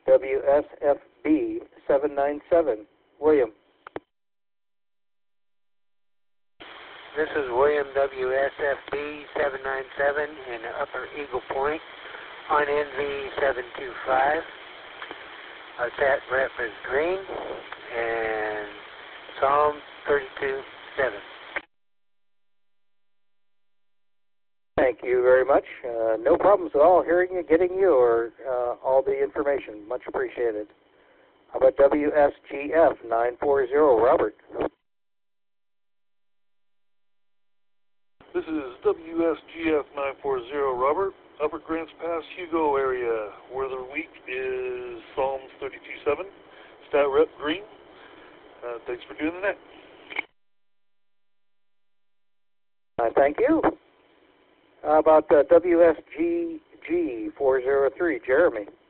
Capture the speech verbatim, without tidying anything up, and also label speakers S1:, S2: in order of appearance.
S1: W S F B seven nine seven. William.
S2: This is William W S F B seven nine seven in Upper Eagle Point on N V seven two five. Our sat rep is green and Psalm thirty-two seven.
S1: Thank you very much. Uh, no problems at all hearing you, getting you, or uh, all the information. Much appreciated. How about W S G F nine four zero, Robert?
S3: This is W S G F nine four zero, Robert. Upper Grants Pass, Hugo area. Word of the week is Psalms thirty-two seven. Stat rep green. Uh, thanks for doing that.
S1: Uh, thank you. How about uh, W S G G four zero three, Jeremy?